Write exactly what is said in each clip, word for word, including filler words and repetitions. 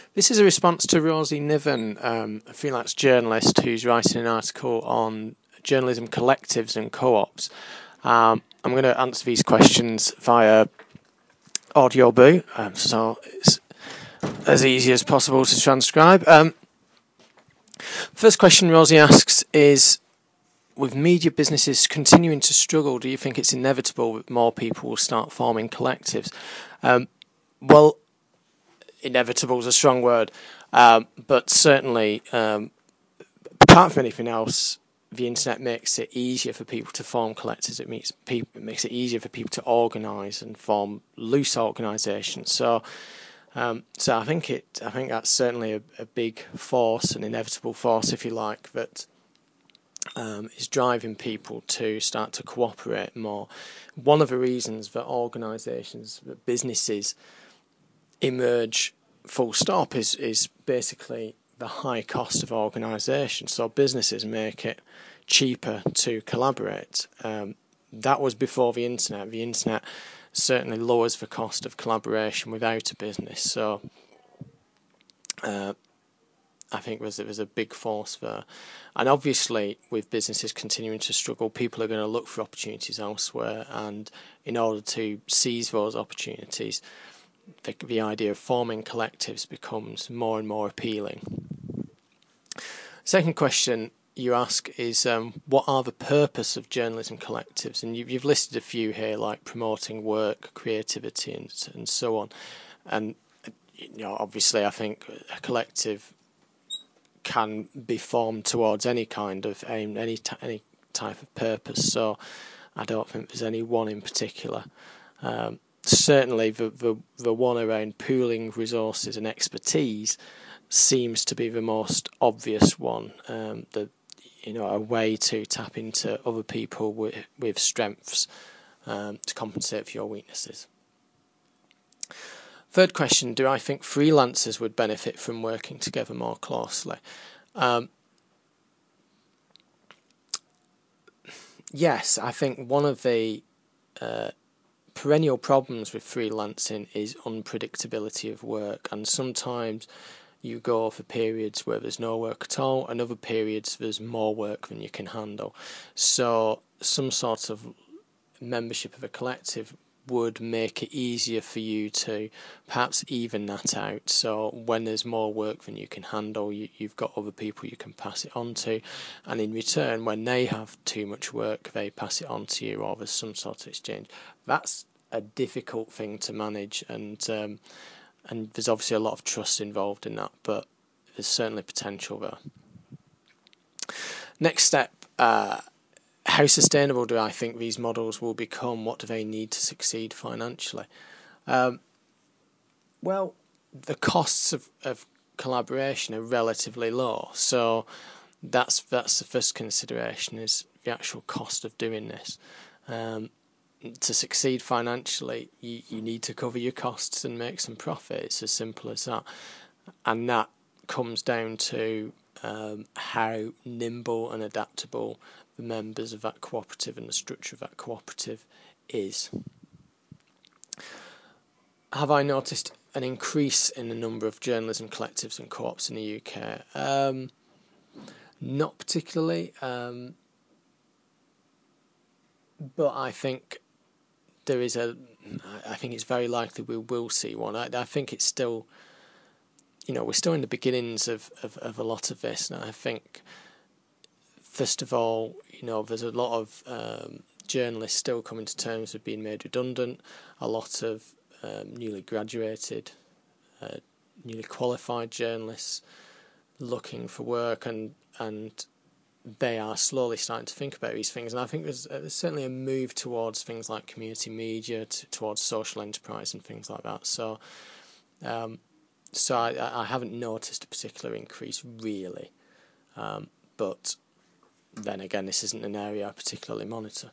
This is a response to Rosie Niven, um, a freelance journalist who's writing an article on journalism collectives and co-ops. Um, I'm going to answer these questions via Audioboo, um, so it's as easy as possible to transcribe. Um, first question Rosie asks is, with media businesses continuing to struggle, do you think it's inevitable that more people will start forming collectives? Um, well, inevitable is a strong word, um, but certainly, um, apart from anything else, the internet makes it easier for people to form collectives. It makes people, it makes it easier for people to organise and form loose organisations. So, um, so I think it. I think that's certainly a, a big force, an inevitable force, if you like, that um, is driving people to start to cooperate more. One of the reasons that organisations, that businesses emerge full stop is is basically the high cost of organisation. So businesses make it cheaper to collaborate. Um, that was before the internet. The internet certainly lowers the cost of collaboration without a business. So uh, I think there's, there's a big force there. And obviously, with businesses continuing to struggle, people are going to look for opportunities elsewhere. And in order to seize those opportunities, the, the idea of forming collectives becomes more and more appealing. Second question you ask is, um, what are the purpose of journalism collectives? And you've, you've listed a few here, like promoting work, creativity, and and so on. And you know, obviously, I think a collective can be formed towards any kind of aim, any t- any type of purpose. So I don't think there's any one in particular. Um, certainly, the, the the one around pooling resources and expertise seems to be the most obvious one. Um, the you know a way to tap into other people with with strengths um, to compensate for your weaknesses. Third question: do I think freelancers would benefit from working together more closely? Um, yes, I think one of the uh, perennial problems with freelancing is unpredictability of work, and sometimes you go for periods where there's no work at all, and other periods there's more work than you can handle. So some sort of membership of a collective would make it easier for you to perhaps even that out. So when there's more work than you can handle, you, you've got other people you can pass it on to, and in return, when they have too much work, they pass it on to you, or there's some sort of exchange. That's a difficult thing to manage, and um, and there's obviously a lot of trust involved in that, but there's certainly potential there. Next step, uh, how sustainable do I think these models will become? What do they need to succeed financially? Um, well, the costs of, of collaboration are relatively low, so that's that's the first consideration, is the actual cost of doing this. Um, to succeed financially, you, you need to cover your costs and make some profit. It's as simple as that. And that comes down to um, how nimble and adaptable the members of that cooperative and the structure of that cooperative is. Have I noticed an increase in the number of journalism collectives and co-ops in the U K? Um, not particularly, um, but I think there is a. I think it's very likely we will see one. I, I think it's still, you know, we're still in the beginnings of, of, of a lot of this, and I think, first of all, you know, there's a lot of um, journalists still coming to terms with being made redundant. A lot of um, newly graduated, uh, newly qualified journalists looking for work, and and they are slowly starting to think about these things. And I think there's, uh, there's certainly a move towards things like community media, to, towards social enterprise and things like that. So, um, so I, I haven't noticed a particular increase really, um, but then again, this isn't an area I particularly monitor.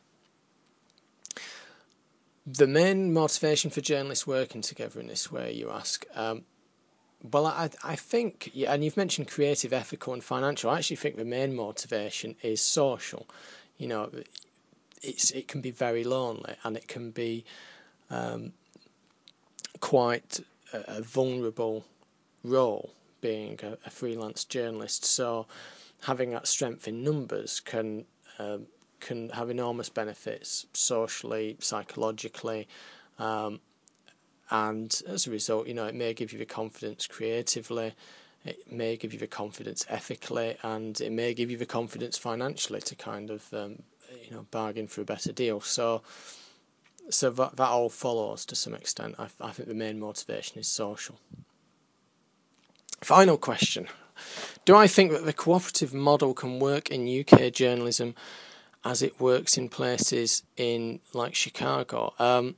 The main motivation for journalists working together in this way, you ask. Um, well, I I think, yeah, and you've mentioned creative, ethical, and financial. I actually think the main motivation is social. You know, it's it can be very lonely, and it can be um, quite a, a vulnerable role, being a, a freelance journalist. So having that strength in numbers can um, can have enormous benefits socially, psychologically, um, and as a result, you know, it may give you the confidence creatively, it may give you the confidence ethically, and it may give you the confidence financially to kind of um, you know bargain for a better deal. So so that that all follows to some extent. I I think the main motivation is social. Final question. Do I think that the cooperative model can work in U K journalism as it works in places in like Chicago? Um,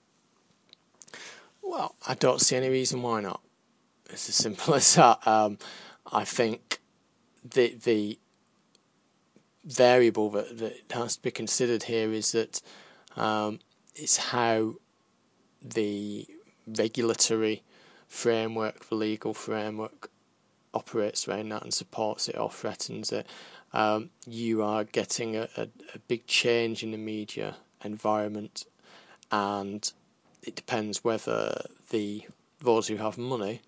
well, I don't see any reason why not. It's as simple as that. Um, I think the the variable that, that has to be considered here is that um, it's how the regulatory framework, the legal framework, operates around that and supports it or threatens it. Um, you are getting a, a, a big change in the media environment, and it depends whether the those who have money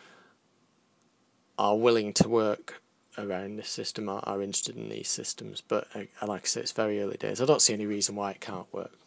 are willing to work around this system, are, are interested in these systems. But uh, like I say, it's very early days. I don't see any reason why it can't work.